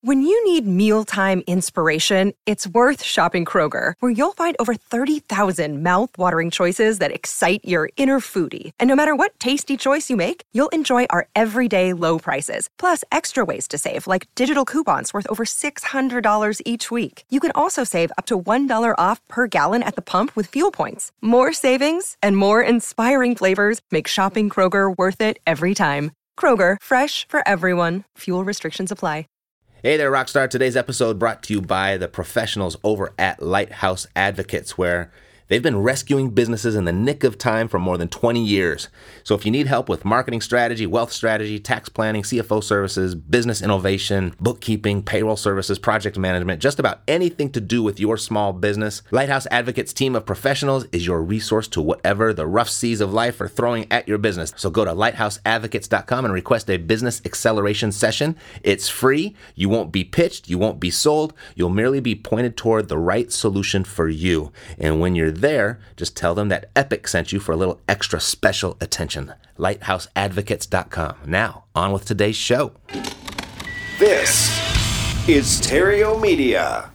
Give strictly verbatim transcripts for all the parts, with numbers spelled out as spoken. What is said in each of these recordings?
When you need mealtime inspiration, it's worth shopping Kroger, where you'll find over thirty thousand mouth-watering choices that excite your inner foodie. And no matter what tasty choice you make, you'll enjoy our everyday low prices, plus extra ways to save, like digital coupons worth over six hundred dollars each week. You can also save up to one dollar off per gallon at the pump with fuel points. More savings and more inspiring flavors make shopping Kroger worth it every time. Kroger, fresh for everyone. Fuel restrictions apply. Hey there, Rockstar. Today's episode brought to you by the professionals over at Lighthouse Advocates, where they've been rescuing businesses in the nick of time for more than twenty years. So if you need help with marketing strategy, wealth strategy, tax planning, C F O services, business innovation, bookkeeping, payroll services, project management, just about anything to do with your small business, Lighthouse Advocates' team of professionals is your resource to whatever the rough seas of life are throwing at your business. So go to lighthouse advocates dot com and request a business acceleration session. It's free. You won't be pitched. You won't be sold. You'll merely be pointed toward the right solution for you. And when you're there, just tell them that Epic sent you for a little extra special attention. lighthouse advocates dot com. Now, on with today's show. This is Stereo Media.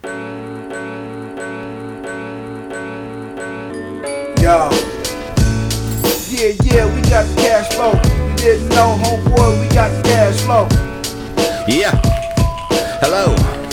Yo. Yeah, yeah, we got the cash flow. You didn't know, homeboy, we got the cash flow. Yeah. Hello.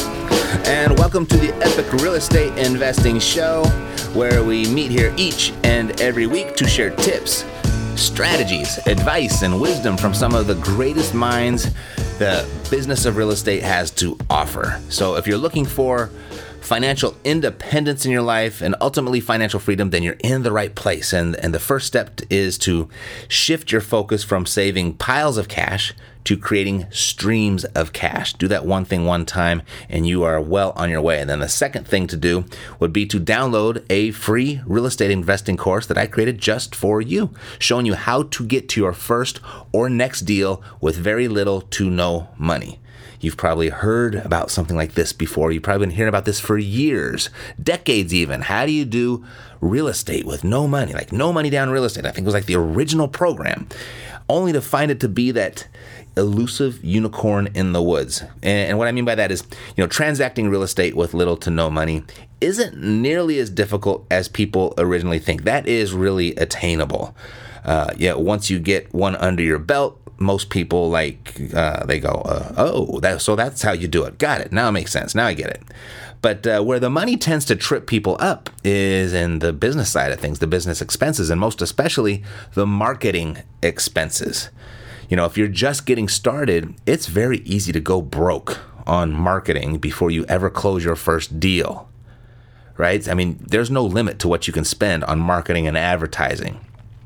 And welcome to the Epic Real Estate Investing Show, where we meet here each and every week to share tips, strategies, advice, and wisdom from some of the greatest minds the business of real estate has to offer. So if you're looking for financial independence in your life and ultimately financial freedom, then you're in the right place. And, and the first step is to shift your focus from saving piles of cash to creating streams of cash. Do that one thing one time and you are well on your way. And then the second thing to do would be to download a free real estate investing course that I created just for you, showing you how to get to your first or next deal with very little to no money. You've probably heard about something like this before. You've probably been hearing about this for years, decades even. How do you do real estate with no money? Like no money down real estate. I think it was like the original program, only to find it to be that elusive unicorn in the woods. And, and what I mean by that is, you know, transacting real estate with little to no money isn't nearly as difficult as people originally think. That is really attainable. Uh, yeah, once you get one under your belt, most people like, uh, they go, uh, oh, that, so that's how you do it. Got it. Now it makes sense. Now I get it. But uh, where the money tends to trip people up is in the business side of things, the business expenses, and most especially the marketing expenses. You know, if you're just getting started, it's very easy to go broke on marketing before you ever close your first deal, right? I mean, there's no limit to what you can spend on marketing and advertising.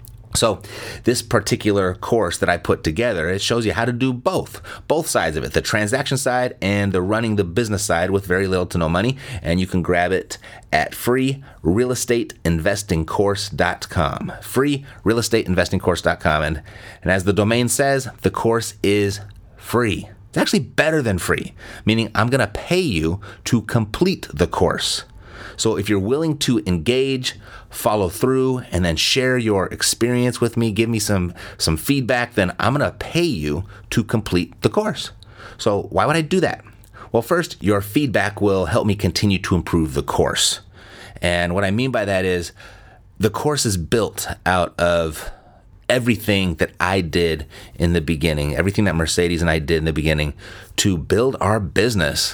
So this particular course that I put together, it shows you how to do both, both sides of it, the transaction side and the running the business side with very little to no money. And you can grab it at free real estate investing course dot com, free real estate investing course dot com. And, and as the domain says, the course is free. It's actually better than free, meaning I'm going to pay you to complete the course. So if you're willing to engage, follow through, and then share your experience with me, give me some, some feedback, then I'm going to pay you to complete the course. So why would I do that? Well, first, your feedback will help me continue to improve the course. And what I mean by that is the course is built out of everything that I did in the beginning, everything that Mercedes and I did in the beginning to build our business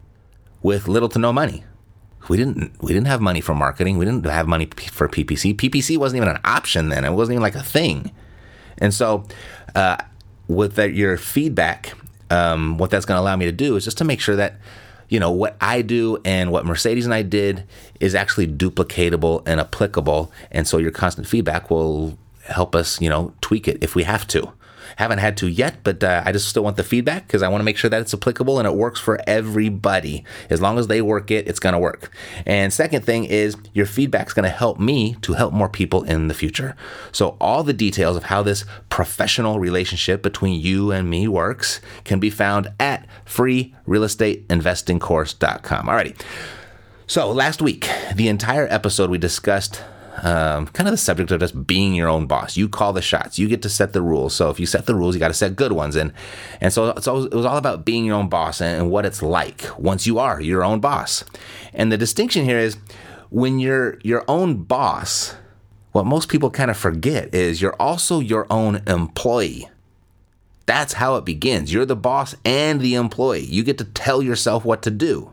with little to no money. We didn't we didn't have money for marketing. We didn't have money for P P C. P P C wasn't even an option then. It wasn't even like a thing. And so uh, with that, your feedback, um, what that's going to allow me to do is just to make sure that, you know, what I do and what Mercedes and I did is actually duplicatable and applicable. And so your constant feedback will help us, you know, tweak it if we have to. Haven't had to yet, but uh, I just still want the feedback because I want to make sure that it's applicable and it works for everybody. As long as they work it, it's going to work. And second thing is your feedback is going to help me to help more people in the future. So all the details of how this professional relationship between you and me works can be found at free real estate investing course dot com. Alrighty. So last week, the entire episode we discussed um, kind of the subject of just being your own boss. You call the shots. You get to set the rules. So if you set the rules, you got to set good ones. And and so it's always, it was all about being your own boss and, and what it's like once you are your own boss. And the distinction here is when you're your own boss, what most people kind of forget is you're also your own employee. That's how it begins. You're the boss and the employee. You get to tell yourself what to do.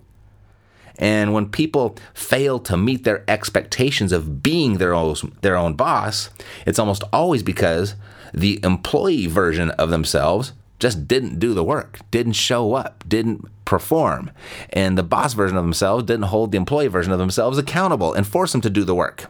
And when people fail to meet their expectations of being their own, their own boss, it's almost always because the employee version of themselves just didn't do the work, didn't show up, didn't perform. And the boss version of themselves didn't hold the employee version of themselves accountable and force them to do the work.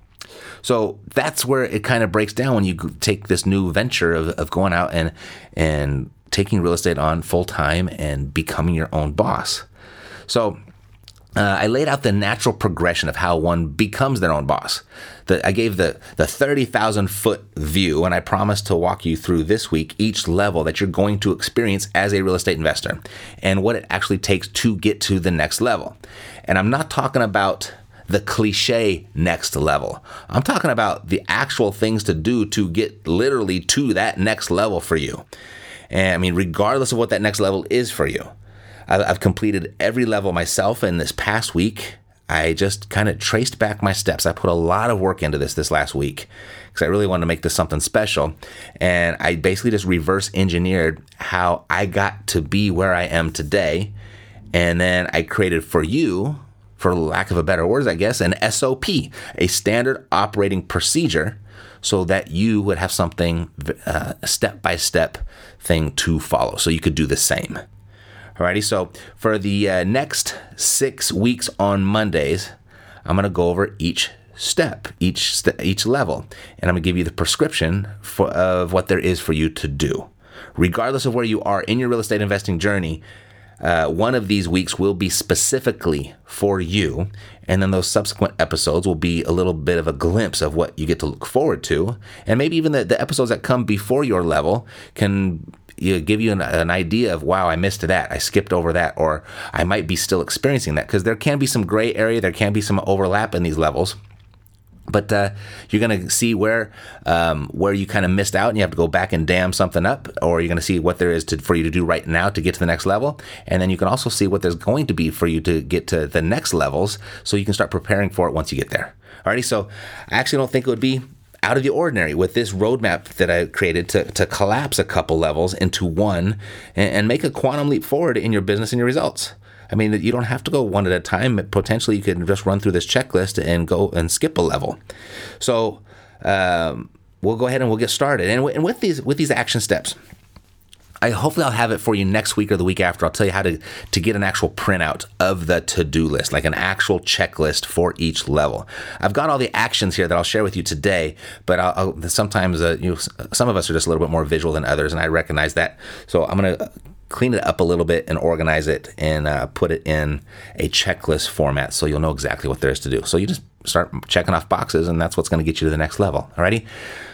So that's where it kind of breaks down when you take this new venture of, of going out and and taking real estate on full time and becoming your own boss. So uh, I laid out the natural progression of how one becomes their own boss. The, I gave the, the thirty thousand foot view, and I promised to walk you through this week each level that you're going to experience as a real estate investor and what it actually takes to get to the next level. And I'm not talking about the cliche next level. I'm talking about the actual things to do to get literally to that next level for you. And I mean, regardless of what that next level is for you. I've completed every level myself, and this past week, I just kind of traced back my steps. I put a lot of work into this this last week because I really wanted to make this something special. And I basically just reverse engineered how I got to be where I am today. And then I created for you, for lack of a better words, I guess, an S O P, a standard operating procedure, so that you would have something, uh, a step-by-step thing to follow, so you could do the same. Alrighty, so for the uh, next six weeks on Mondays, I'm going to go over each step, each st- each level, and I'm going to give you the prescription for, of what there is for you to do. Regardless of where you are in your real estate investing journey, Uh, one of these weeks will be specifically for you, and then those subsequent episodes will be a little bit of a glimpse of what you get to look forward to, and maybe even the, the episodes that come before your level can you know, give you an, an idea of, wow, I missed that, I skipped over that, or I might be still experiencing that, because there can be some gray area, there can be some overlap in these levels. But uh, you're going to see where um, where you kind of missed out and you have to go back and dam something up, or you're going to see what there is to, for you to do right now to get to the next level. And then you can also see what there's going to be for you to get to the next levels so you can start preparing for it once you get there. Alrighty, so I actually don't think it would be out of the ordinary with this roadmap that I created to, to collapse a couple levels into one and, and make a quantum leap forward in your business and your results. I mean, you don't have to go one at a time. Potentially, you could just run through this checklist and go and skip a level. So um, we'll go ahead and we'll get started. And, w- and with these with these action steps, I hopefully I'll have it for you next week or the week after. I'll tell you how to, to get an actual printout of the to-do list, like an actual checklist for each level. I've got all the actions here that I'll share with you today, but I'll, I'll, sometimes uh, you know, some of us are just a little bit more visual than others, and I recognize that. So I'm going to clean it up a little bit and organize it and uh, put it in a checklist format so you'll know exactly what there is to do. So you just start checking off boxes, and that's what's going to get you to the next level. Alrighty?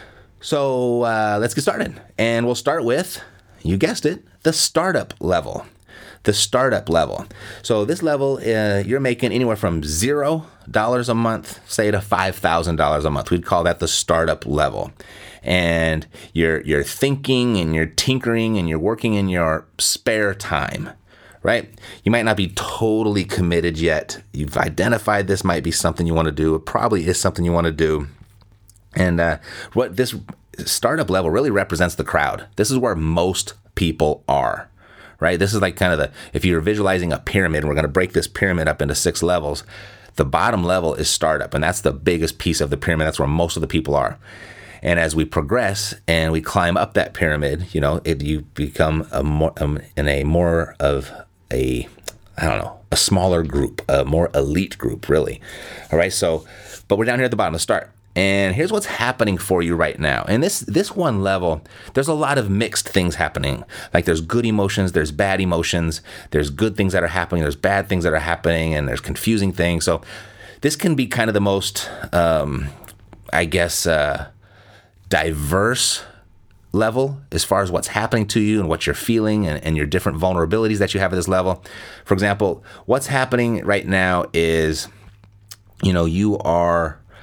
So uh, let's get started. And we'll start with, you guessed it, the startup level. The startup level. So this level, uh, you're making anywhere from zero dollars a month, say, to five thousand dollars a month. We'd call that the startup level. And you're you're thinking and you're tinkering and you're working in your spare time, right? You might not be totally committed yet. You've identified this might be something you want to do. It probably is something you want to do. And uh, what this startup level really represents the crowd. This is where most people are, right? This is like kind of the, if you're visualizing a pyramid, and we're going to break this pyramid up into six levels, the bottom level is startup, and that's the biggest piece of the pyramid. That's where most of the people are. And as we progress and we climb up that pyramid, you know, it, you become a more um, in a more of a, I don't know, a smaller group, a more elite group, really. All right. So, but we're down here at the bottom to start. And here's what's happening for you right now. And this this one level, there's a lot of mixed things happening. Like there's good emotions, there's bad emotions, there's good things that are happening, there's bad things that are happening, and there's confusing things. So this can be kind of the most, um, I guess, uh, diverse level as far as what's happening to you and what you're feeling and, and your different vulnerabilities that you have at this level. For example, what's happening right now is, you know, you are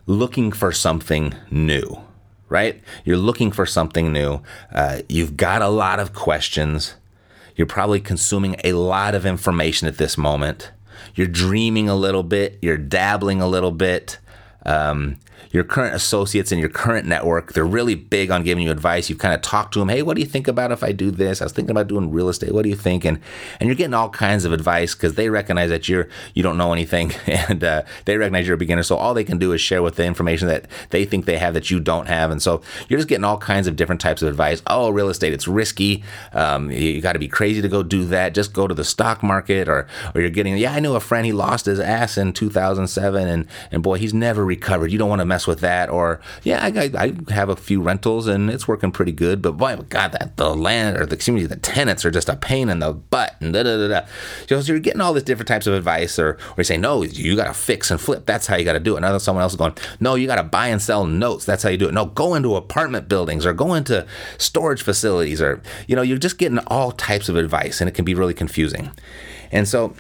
looking for something new, right? You're looking for something new. Uh, you've got a lot of questions. You're probably consuming a lot of information at this moment. You're dreaming a little bit. You're dabbling a little bit. Um, your current associates in your current network, they're really big on giving you advice. You've kind of talked to them. Hey, what do you think about if I do this? I was thinking about doing real estate. What do you think? And and you're getting all kinds of advice because they recognize that you're you don't know anything, and uh, they recognize you're a beginner. So all they can do is share with the information that they think they have that you don't have. And so you're just getting all kinds of different types of advice. Oh, real estate, it's risky. Um, you, you got to be crazy to go do that. Just go to the stock market. Or or you're getting, yeah, I knew a friend, he lost his ass in two thousand seven, and and boy, he's never recovered. You don't want to mess with that. Or yeah, I, I have a few rentals and it's working pretty good, but boy, God, that the land or the excuse me, the tenants are just a pain in the butt, and da da da da. So you're getting all these different types of advice, or or you say, no, you got to fix and flip. That's how you got to do it. Another someone else is going, no, you got to buy and sell notes. That's how you do it. No, go into apartment buildings or go into storage facilities, or you know, you're just getting all types of advice, and it can be really confusing. And so,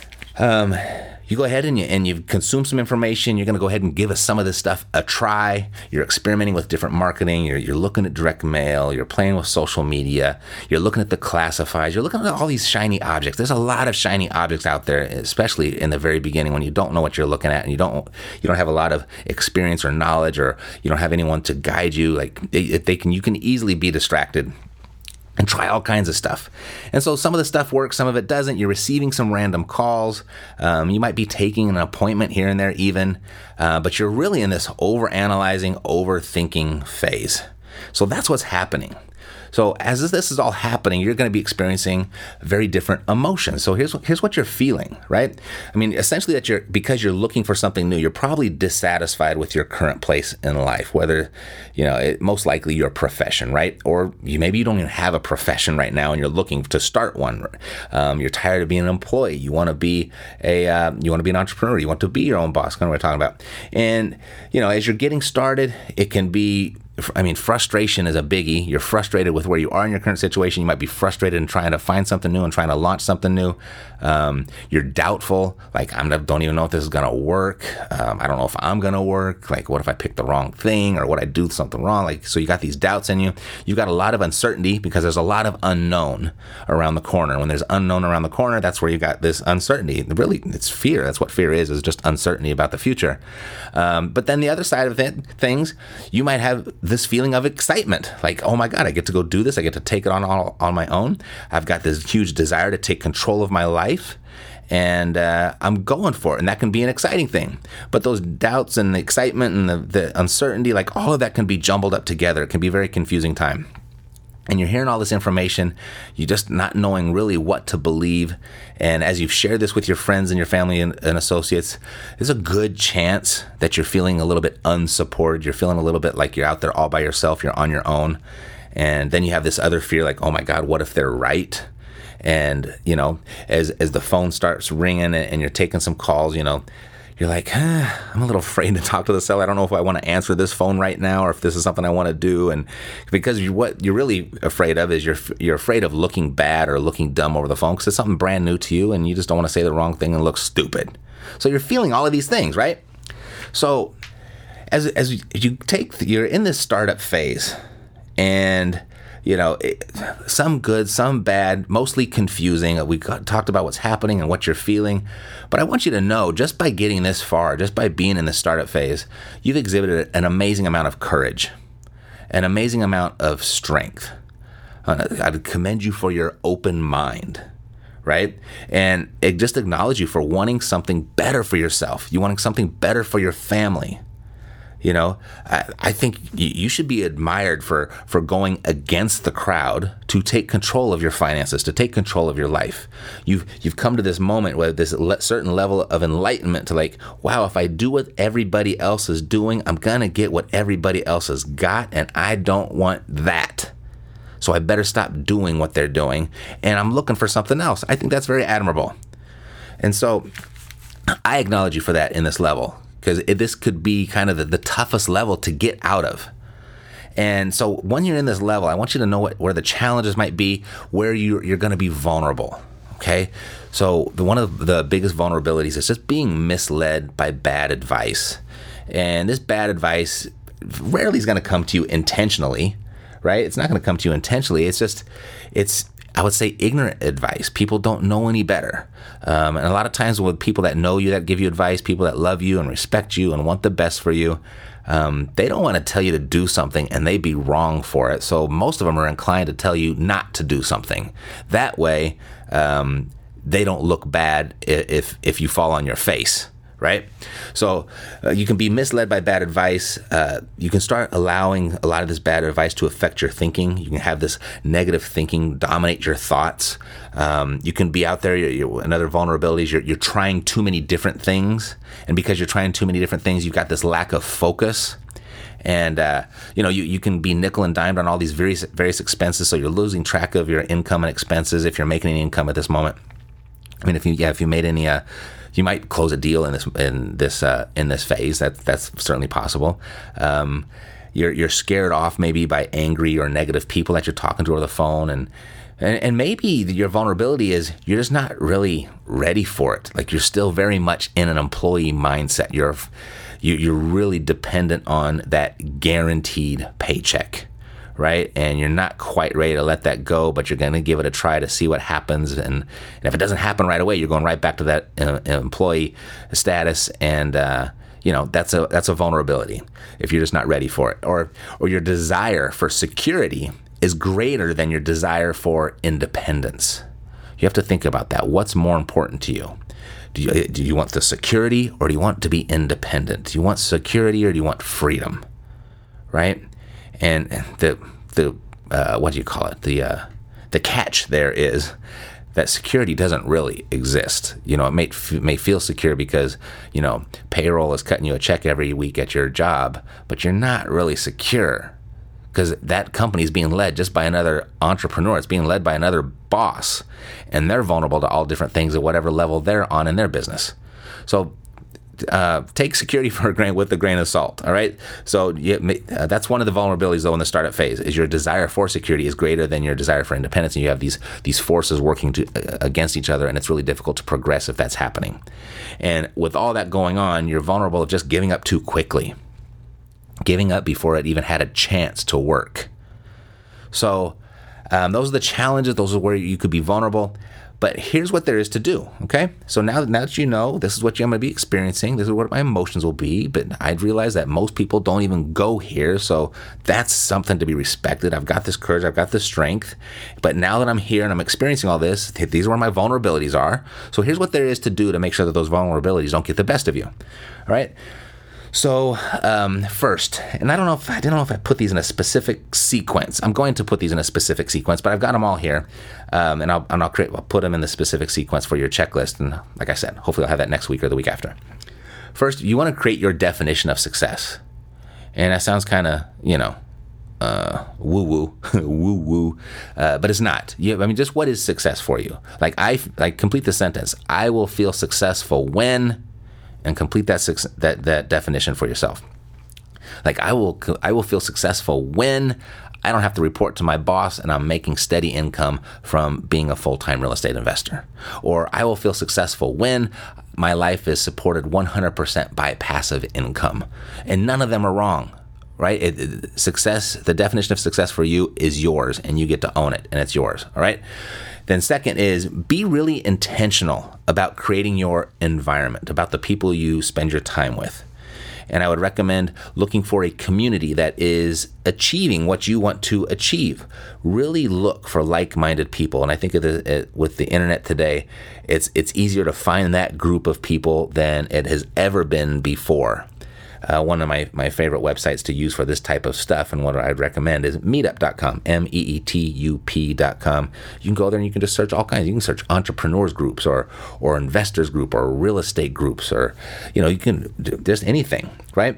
um. You go ahead and you and you've consumed some information. You're going to go ahead and give us some of this stuff a try. You're experimenting with different marketing. You're you're looking at direct mail. You're playing with social media. You're looking at the classifieds. You're looking at all these shiny objects. There's a lot of shiny objects out there, especially in the very beginning when you don't know what you're looking at and you don't you don't have a lot of experience or knowledge, or you don't have anyone to guide you. Like they, they can, you can easily be distracted and try all kinds of stuff. And so some of the stuff works, some of it doesn't. You're receiving some random calls. Um, you might be taking an appointment here and there even, uh, but you're really in this overanalyzing, overthinking phase. So that's what's happening. So as this is all happening, you're going to be experiencing very different emotions. So here's here's what you're feeling, right? I mean, essentially that you're, because you're looking for something new, you're probably dissatisfied with your current place in life, whether, you know, it, most likely your profession, right? Or you maybe you don't even have a profession right now and you're looking to start one. Um, you're tired of being an employee. You want to be a, uh, you want to be an entrepreneur. You want to be your own boss, kind of what we're talking about. And, you know, as you're getting started, it can be, I mean, frustration is a biggie. You're frustrated with where you are in your current situation. You might be frustrated in trying to find something new and trying to launch something new. Um, you're doubtful, like, I don't even know if this is going to work. Um, I don't know if I'm going to work. Like, what if I pick the wrong thing, or what I do something wrong? Like, so you got these doubts in you. You've got a lot of uncertainty because there's a lot of unknown around the corner. When there's unknown around the corner, that's where you got this uncertainty. Really, it's fear. That's what fear is, is just uncertainty about the future. Um, but then the other side of th- things, you might have this feeling of excitement, like, oh my God, I get to go do this. I get to take it on all, on my own. I've got this huge desire to take control of my life, and uh, I'm going for it. And that can be an exciting thing. But those doubts and the excitement and the, the uncertainty, like all of that can be jumbled up together. It can be a very confusing time. And you're hearing all this information, you're just not knowing really what to believe. And as you've shared this with your friends and your family and, and associates, there's a good chance that you're feeling a little bit unsupported. You're feeling a little bit like you're out there all by yourself. You're on your own. And then you have this other fear, like, oh my God, what if they're right? And, you know, as as the phone starts ringing and, and you're taking some calls, you know, you're like, huh, I'm a little afraid to talk to the seller. I don't know if I want to answer this phone right now, or if this is something I want to do. And because you, what you're really afraid of is you're you're afraid of looking bad or looking dumb over the phone, because it's something brand new to you and you just don't want to say the wrong thing and look stupid. So you're feeling all of these things, right? So as as you take, you're in this startup phase, and you know, it, some good, some bad, mostly confusing. We got, talked about what's happening and what you're feeling. But I want you to know, just by getting this far, just by being in the startup phase, you've exhibited an amazing amount of courage, an amazing amount of strength. Uh, I'd commend you for your open mind, right? And it just acknowledge you for wanting something better for yourself. You wanting something better for your family. You know, I, I think you should be admired for, for going against the crowd to take control of your finances, to take control of your life. You've you've come to this moment where this le- certain level of enlightenment to like, wow, if I do what everybody else is doing, I'm going to get what everybody else has got, and I don't want that. So I better stop doing what they're doing, and I'm looking for something else. I think that's very admirable. And so I acknowledge you for that in this level, because this could be kind of the, the toughest level to get out of. And so when you're in this level, I want you to know what, where the challenges might be, where you're, you're going to be vulnerable, okay? So the, one of the biggest vulnerabilities is just being misled by bad advice. And this bad advice rarely is going to come to you intentionally, right? It's not going to come to you intentionally. It's just, it's, I would say, ignorant advice. People don't know any better. Um, and a lot of times with people that know you, that give you advice, people that love you and respect you and want the best for you, um, they don't want to tell you to do something and they be wrong for it. So most of them are inclined to tell you not to do something. That way, um, they don't look bad if if you fall on your face. Right? So uh, you can be misled by bad advice. Uh, you can start allowing a lot of this bad advice to affect your thinking. You can have this negative thinking dominate your thoughts. Um, you can be out there, you're, you're, another vulnerability is you're, you're trying too many different things. And because you're trying too many different things, you've got this lack of focus. And, uh, you know, you, you can be nickel and dimed on all these various, various expenses. So you're losing track of your income and expenses if you're making any income at this moment. I mean, if you, yeah, if you made any, uh, you might close a deal in this in this uh, in this phase. That that's certainly possible. Um, you're you're scared off maybe by angry or negative people that you're talking to over the phone, and, and and maybe your vulnerability is you're just not really ready for it. Like you're still very much in an employee mindset. You're you, you're really dependent on that guaranteed paycheck. Right? And you're not quite ready to let that go, but you're going to give it a try to see what happens. And, and if it doesn't happen right away, you're going right back to that uh, employee status. And, uh, you know, that's a that's a vulnerability if you're just not ready for it. Or, or your desire for security is greater than your desire for independence. You have to think about that. What's more important to you? Do you, do you want the security or do you want to be independent? Do you want security or do you want freedom? Right? And the the uh, what do you call it? The uh, the catch there is that security doesn't really exist. You know, it may f- may feel secure because you know payroll is cutting you a check every week at your job, but you're not really secure because that company is being led just by another entrepreneur. It's being led by another boss, and they're vulnerable to all different things at whatever level they're on in their business. So. Uh, take security for a grain with a grain of salt. All right. So you, uh, that's one of the vulnerabilities, though, in the startup phase is your desire for security is greater than your desire for independence, and you have these these forces working to, uh, against each other, and it's really difficult to progress if that's happening. And with all that going on, you're vulnerable to just giving up too quickly, giving up before it even had a chance to work. So um, those are the challenges. Those are where you could be vulnerable. But here's what there is to do, okay? So now, now that you know, this is what you're going to be experiencing, this is what my emotions will be, but I'd realize that most people don't even go here, so that's something to be respected. I've got this courage, I've got this strength, but now that I'm here and I'm experiencing all this, these are where my vulnerabilities are. So here's what there is to do to make sure that those vulnerabilities don't get the best of you, all right? So um, first, and I don't know if I don't know if I put these in a specific sequence. I'm going to put these in a specific sequence, but I've got them all here, um, and I'll and I'll, create, I'll put them in the specific sequence for your checklist. And like I said, hopefully I'll have that next week or the week after. First, you want to create your definition of success, and that sounds kind of you know uh, woo woo woo woo, uh, but it's not. You, I mean, just what is success for you? Like I like complete the sentence. I will feel successful when. And complete that that that definition for yourself. Like I will I will feel successful when I don't have to report to my boss and I'm making steady income from being a full-time real estate investor. Or I will feel successful when my life is supported one hundred percent by passive income. And none of them are wrong, right? It, it, success, the definition of success for you is yours and you get to own it and it's yours, all right? Then second is be really intentional about creating your environment, about the people you spend your time with. And I would recommend looking for a community that is achieving what you want to achieve. Really look for like-minded people. And I think of the, with the internet today, it's it's easier to find that group of people than it has ever been before. Uh, one of my, my favorite websites to use for this type of stuff and what I'd recommend is meetup dot com, M E E T U P dot com. You can go there and you can just search all kinds. You can search entrepreneurs groups or or investors group or real estate groups or, you know, you can do just anything, right?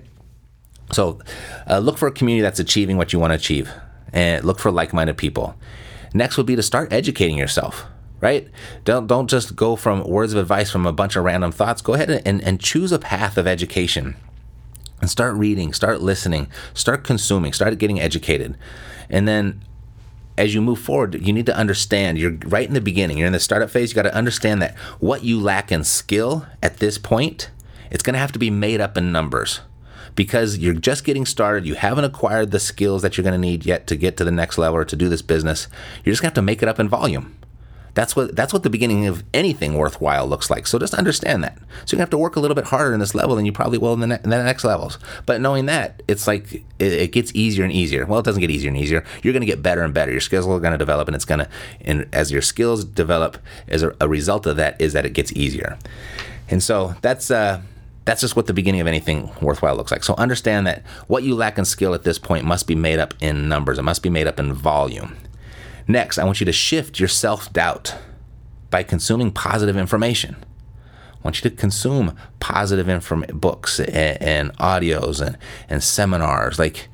So uh, look for a community that's achieving what you want to achieve and look for like-minded people. Next would be to start educating yourself. Right? Don't don't just go from words of advice from a bunch of random thoughts. Go ahead and, and choose a path of education. And start reading, start listening, start consuming, start getting educated. And then as you move forward, you need to understand, you're right in the beginning, you're in the startup phase, you got to understand that what you lack in skill at this point, it's going to have to be made up in numbers. because you're just getting started. You haven't acquired the skills that you're going to need yet to get to the next level or to do this business. You're just going to have to make it up in volume. That's what that's what the beginning of anything worthwhile looks like. So just understand that. So you're going to have to work a little bit harder in this level than you probably will in the, ne- in the next levels. But knowing that, it's like it, it gets easier and easier. Well, it doesn't get easier and easier. You're going to get better and better. Your skills are going to develop, and it's going to, and as your skills develop, as a, a result of that is that it gets easier. And so that's uh, that's just what the beginning of anything worthwhile looks like. So understand that what you lack in skill at this point must be made up in numbers. It must be made up in volume. Next, I want you to shift your self-doubt by consuming positive information. I want you to consume positive inform- books and, and audios and, and seminars. Like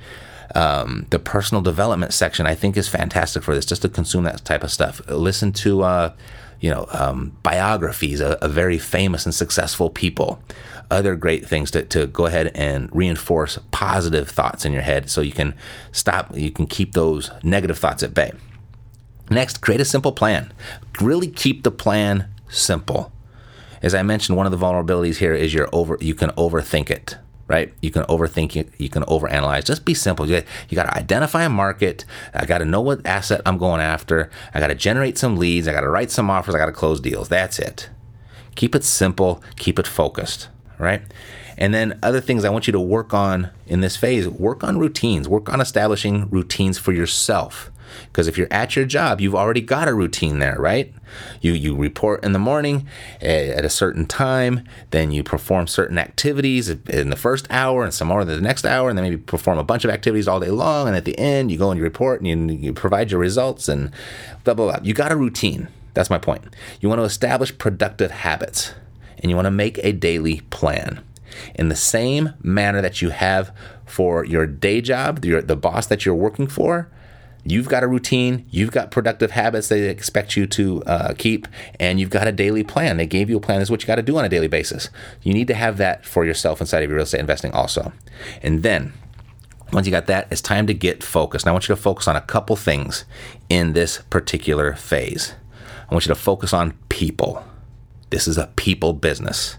um, the personal development section, I think is fantastic for this, just to consume that type of stuff. Listen to uh, you know, um, biographies of, of very famous and successful people. Other great things to, to go ahead and reinforce positive thoughts in your head so you can stop, you can keep those negative thoughts at bay. Next, create a simple plan. Really keep the plan simple. As I mentioned, one of the vulnerabilities here is you're over. You can overthink it, right? You can overthink it. You can overanalyze. Just be simple. You, you got to identify a market. I got to know what asset I'm going after. I got to generate some leads. I got to write some offers. I got to close deals. That's it. Keep it simple. Keep it focused, right? And then other things I want you to work on in this phase, work on routines. Work on establishing routines for yourself. Because if you're at your job, you've already got a routine there, right? You you report in the morning at a certain time, then you perform certain activities in the first hour and some more in the next hour, and then maybe perform a bunch of activities all day long, and at the end, you go and you report and you, you provide your results and blah, blah, blah. You got a routine. That's my point. You want to establish productive habits, and you want to make a daily plan. In the same manner that you have for your day job, your, the boss that you're working for, you've got a routine, you've got productive habits they expect you to uh, keep, and you've got a daily plan. They gave you a plan. This is what you got to do on a daily basis. You need to have that for yourself inside of your real estate investing also. And then, once you got that, it's time to get focused. Now, I want you to focus on a couple things in this particular phase. I want you to focus on people. This is a people business.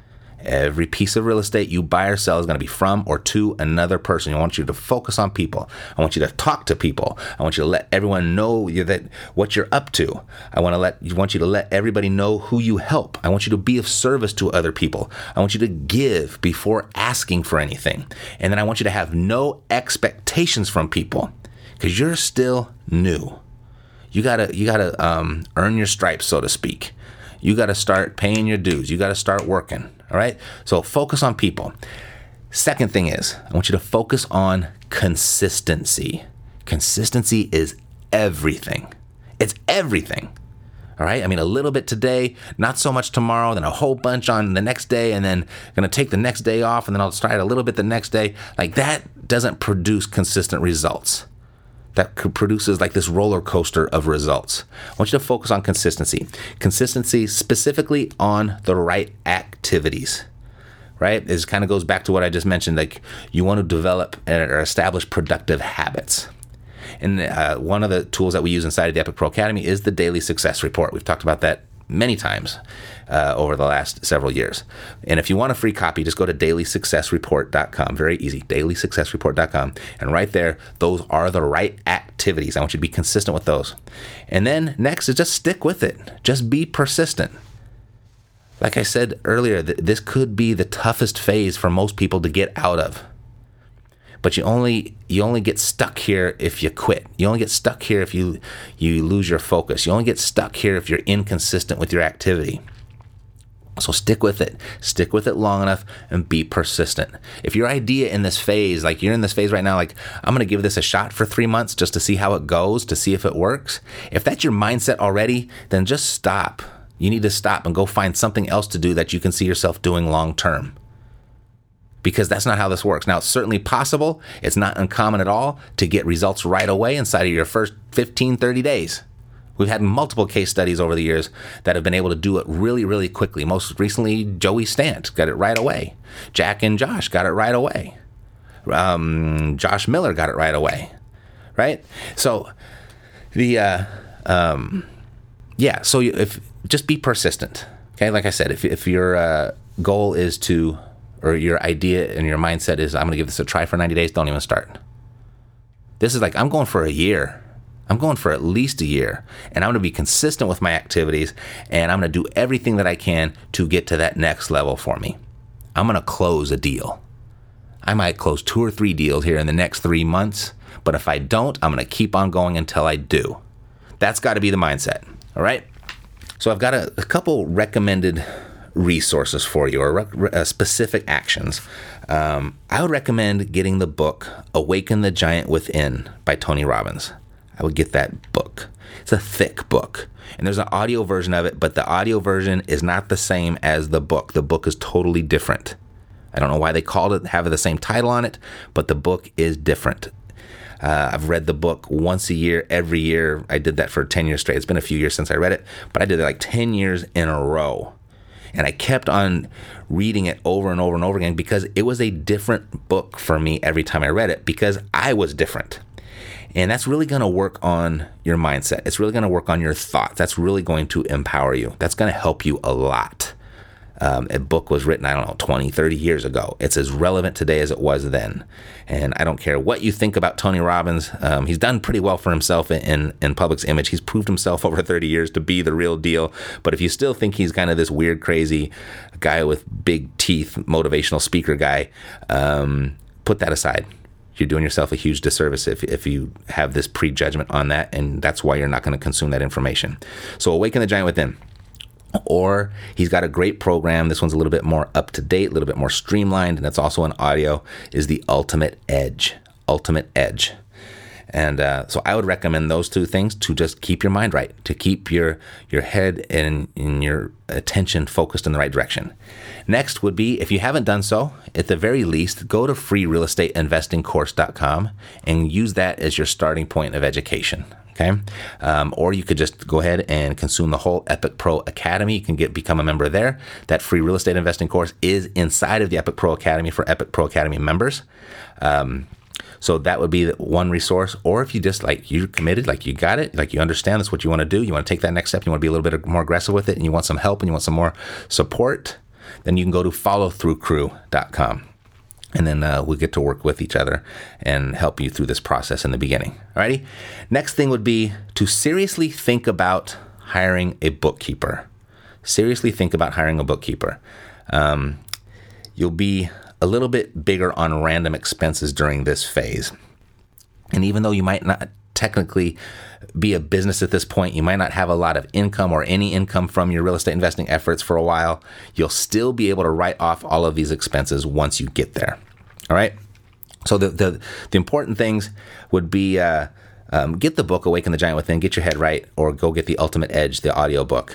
Every piece of real estate you buy or sell is going to be from or to another person. I want you to focus on people. I want you to talk to people. I want you to let everyone know you that what you're up to. I want to let you want you to let everybody know who you help. I want you to be of service to other people. I want you to give before asking for anything. And then I want you to have no expectations from people because you're still new. You gotta you gotta um, earn your stripes, so to speak. You got to start paying your dues. You got to start working. All right. So focus on people. Second thing is, I want you to focus on consistency. Consistency is everything. It's everything. All right. I mean, a little bit today, not so much tomorrow, then a whole bunch on the next day, and then going to take the next day off, and then I'll try it a little bit the next day. Like that doesn't produce consistent results. That produces like this roller coaster of results. I want you to focus on consistency. Consistency specifically on the right activities, right? This kind of goes back to what I just mentioned. Like you want to develop or establish productive habits. And uh, one of the tools that we use inside of the Epic Pro Academy is the Daily Success Report. We've talked about that many times uh, over the last several years. And if you want a free copy, just go to daily success report dot com. Very easy, daily success report dot com. And right there, those are the right activities. I want you to be consistent with those. And then next is just stick with it. Just be persistent. Like I said earlier, th- this could be the toughest phase for most people to get out of. But you only you only get stuck here if you quit. You only get stuck here if you you lose your focus. You only get stuck here if you're inconsistent with your activity. So stick with it. Stick with it long enough and be persistent. If your idea in this phase, like you're in this phase right now, like I'm going to give this a shot for three months just to see how it goes, to see if it works. If that's your mindset already, then just stop. You need to stop and go find something else to do that you can see yourself doing long term. Because that's not how this works. Now, it's certainly possible. It's not uncommon at all to get results right away inside of your first fifteen, thirty days. We've had multiple case studies over the years that have been able to do it really, really quickly. Most recently, Joey Stant got it right away. Jack and Josh got it right away. Um, Josh Miller got it right away, right? So, the uh, um, yeah. So if just be persistent, okay. Like I said, if if your uh, goal is to or your idea and your mindset is, I'm going to give this a try for ninety days, don't even start. This is like, I'm going for a year. I'm going for at least a year, and I'm going to be consistent with my activities, and I'm going to do everything that I can to get to that next level for me. I'm going to close a deal. I might close two or three deals here in the next three months, but if I don't, I'm going to keep on going until I do. That's got to be the mindset, all right? So I've got a, a couple recommended resources for you, or rec- uh, specific actions. Um, I would recommend getting the book Awaken the Giant Within by Tony Robbins. I would get that book. It's a thick book, and there's an audio version of it, but the audio version is not the same as the book. The book is totally different. I don't know why they called it, have the same title on it, but the book is different. Uh, I've read the book once a year, every year. I did that for ten years straight. It's been a few years since I read it, but I did it like ten years in a row. And I kept on reading it over and over and over again because it was a different book for me every time I read it, because I was different. And that's really going to work on your mindset. It's really going to work on your thoughts. That's really going to empower you. That's going to help you a lot. Um, a book was written, I don't know, twenty, thirty years ago. It's as relevant today as it was then. And I don't care what you think about Tony Robbins. Um, he's done pretty well for himself in, in public's image. He's proved himself over thirty years to be the real deal. But if you still think he's kind of this weird, crazy guy with big teeth, motivational speaker guy, um, put that aside. You're doing yourself a huge disservice if, if you have this prejudgment on that, and that's why you're not going to consume that information. So Awaken the Giant Within. Or he's got a great program. This one's a little bit more up to date, a little bit more streamlined, and it's also an audio, is the Ultimate Edge. Ultimate Edge. And uh, so I would recommend those two things to just keep your mind right, to keep your your head and, and your attention focused in the right direction. Next would be, if you haven't done so, at the very least, go to free real estate investing course dot com and use that as your starting point of education. Okay, um, or you could just go ahead and consume the whole Epic Pro Academy. You can get become a member there. That free real estate investing course is inside of the Epic Pro Academy for Epic Pro Academy members. Um, So that would be one resource. Or if you just like, you're committed, like you got it, like you understand that's what you want to do, you want to take that next step, you want to be a little bit more aggressive with it, and you want some help and you want some more support, then you can go to follow through crew dot com. And then uh, we'll get to work with each other and help you through this process in the beginning. Alrighty? Next thing would be to seriously think about hiring a bookkeeper. Seriously think about hiring a bookkeeper. Um, you'll be a little bit bigger on random expenses during this phase. And even though you might not technically be a business at this point, you might not have a lot of income or any income from your real estate investing efforts for a while, you'll still be able to write off all of these expenses once you get there. All right? So the the, the important things would be uh, um, get the book, Awaken the Giant Within, get your head right, or go get the Ultimate Edge, the audio book.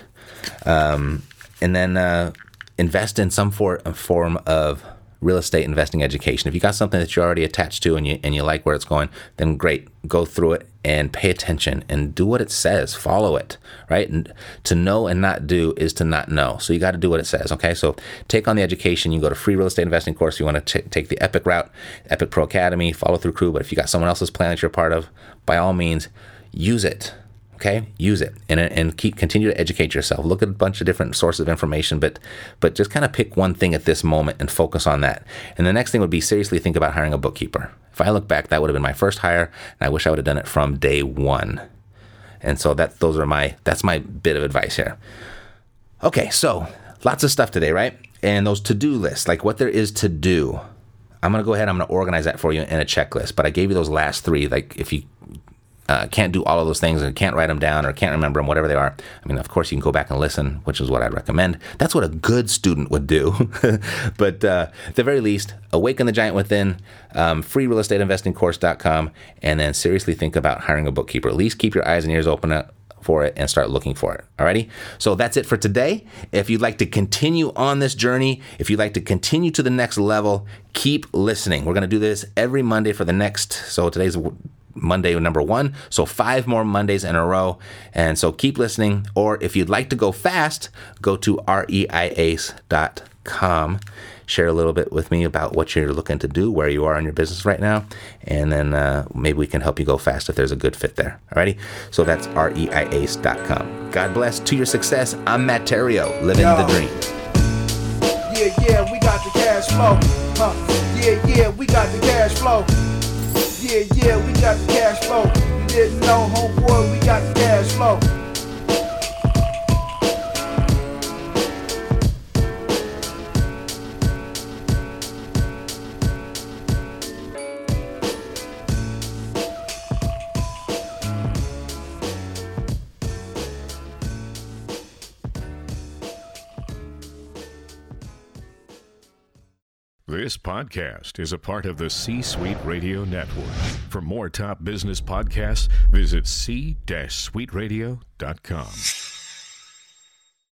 Um, and then uh, invest in some for, form of real estate investing education. If you got something that you're already attached to and you and you like where it's going, then great. Go through it and pay attention and do what it says. Follow it, right? And to know and not do is to not know. So you got to do what it says, okay? So take on the education. You go to free real estate investing course. If you want to t- take the Epic route, Epic Pro Academy, follow through crew. But if you got someone else's plan that you're a part of, by all means, use it. Okay, use it and and keep continue to educate yourself. Look at a bunch of different sources of information, but but just kind of pick one thing at this moment and focus on that. And the next thing would be seriously think about hiring a bookkeeper. If I look back, that would have been my first hire, and I wish I would have done it from day one. And so that those are my that's my bit of advice here. Okay, so lots of stuff today, right? And those to-do lists, like what there is to do. I'm gonna go ahead. I'm gonna organize that for you in a checklist. But I gave you those last three. Like if you Uh, can't do all of those things and can't write them down or can't remember them, whatever they are. I mean, of course, you can go back and listen, which is what I'd recommend. That's what a good student would do. But uh, at the very least, Awaken the Giant Within, um, free real estate investing course dot com, and then seriously think about hiring a bookkeeper. At least keep your eyes and ears open for it and start looking for it. Alrighty? So that's it for today. If you'd like to continue on this journey, if you'd like to continue to the next level, keep listening. We're going to do this every Monday for the next, so today's Monday number one, so five more Mondays in a row. And so keep listening, or if you'd like to go fast, go to reiace dot com. Share a little bit with me about what you're looking to do, where you are in your business right now, and then uh, maybe we can help you go fast if there's a good fit there. Alrighty? So that's reiace dot com. God bless to your success. I'm Matt Theriault, living Yo. the dream. Yeah, yeah, we got the cash flow. Huh. Yeah, yeah, we got the cash flow. Yeah, yeah, we got the cash flow. You didn't know, homeboy, we got the cash flow. This podcast is a part of the C-Suite Radio Network. For more top business podcasts, visit c suite radio dot com.